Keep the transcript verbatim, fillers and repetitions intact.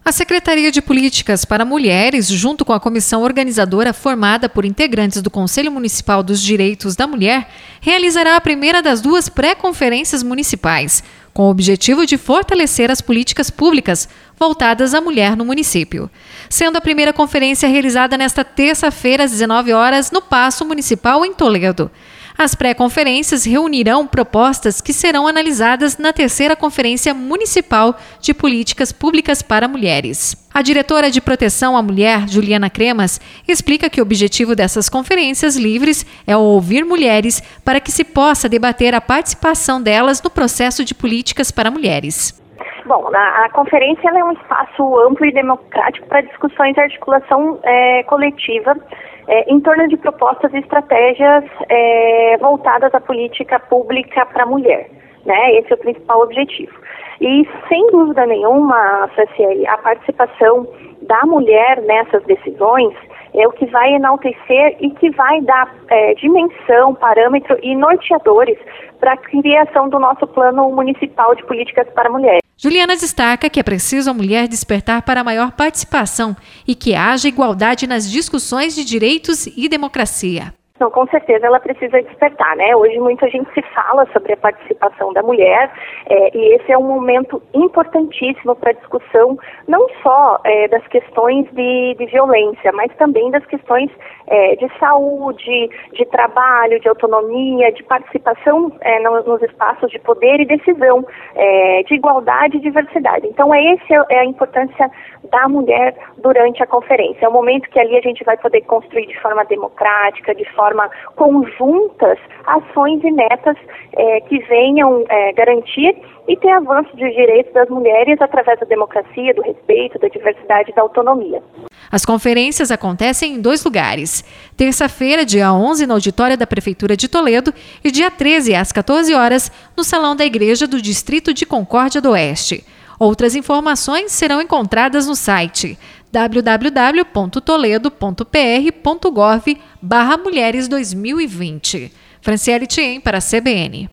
A Secretaria de Políticas para Mulheres, junto com a comissão organizadora formada por integrantes do Conselho Municipal dos Direitos da Mulher, realizará a primeira das duas pré-conferências municipais, com o objetivo de fortalecer as políticas públicas voltadas à mulher no município. Sendo a primeira conferência realizada nesta terça-feira, às dezenove horas, no Paço Municipal em Toledo. As pré-conferências reunirão propostas que serão analisadas na terceira Conferência Municipal de Políticas Públicas para Mulheres. A diretora de Proteção à Mulher, Juliana Cremas, explica que o objetivo dessas conferências livres é ouvir mulheres para que se possa debater a participação delas no processo de políticas para mulheres. Bom, a, a conferência é um espaço amplo e democrático para discussões e articulação é, coletiva é, em torno de propostas e estratégias é, voltadas à política pública para a mulher, né? Esse é o principal objetivo. E, sem dúvida nenhuma, Franciele, a participação da mulher nessas decisões é o que vai enaltecer e que vai dar é, dimensão, parâmetro e norteadores para a criação do nosso Plano Municipal de Políticas para Mulheres. Juliana destaca que é preciso a mulher despertar para maior participação e que haja igualdade nas discussões de direitos e democracia. Então, com certeza ela precisa despertar, né? Hoje muita gente se fala sobre a participação da mulher é, e esse é um momento importantíssimo para a discussão não só é, das questões de, de violência, mas também das questões é, de saúde, de trabalho, de autonomia, de participação é, nos, nos espaços de poder e decisão, é, de igualdade e diversidade. Então, é essa é a importância da mulher durante a conferência. É um momento que ali a gente vai poder construir de forma democrática, de forma conjuntas, ações e metas é, que venham é, garantir e ter avanço de direitos das mulheres através da democracia, do respeito, da diversidade e da autonomia. As conferências acontecem em dois lugares. Terça-feira, dia onze, no auditório da Prefeitura de Toledo e dia treze, às quatorze horas, no Salão da Igreja do Distrito de Concórdia do Oeste. Outras informações serão encontradas no site w w w ponto toledo ponto p r ponto gov barra mulheres dois mil e vinte. Franciele Tien para a C B N.